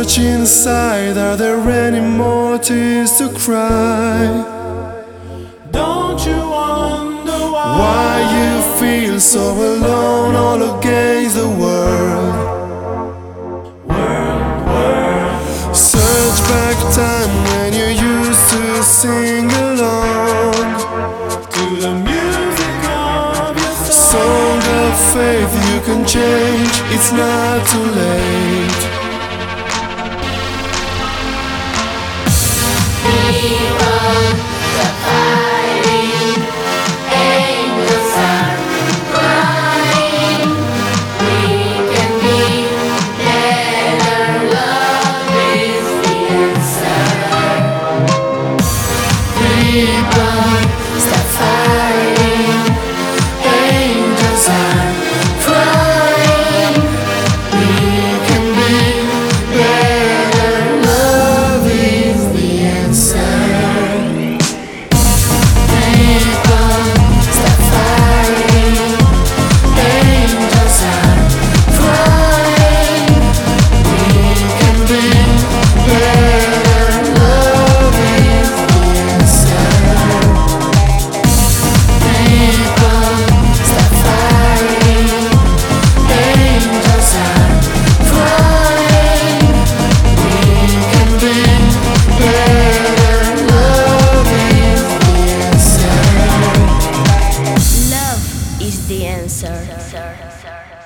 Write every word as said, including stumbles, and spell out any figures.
much inside. Are there any more tears to cry? Don't you wonder why, Why you feel so alone all against the world? world, world, Search back time when you used to sing along to the music of your song. song of faith. You can change, it's not too late. Stop fighting, angels are crying. We can be better. Love is the answer. People, stop fighting, angels are crying. We can be better. Love is the answer. People, stop fighting, angels are crying. We can be better. Love is the answer. Love is the answer.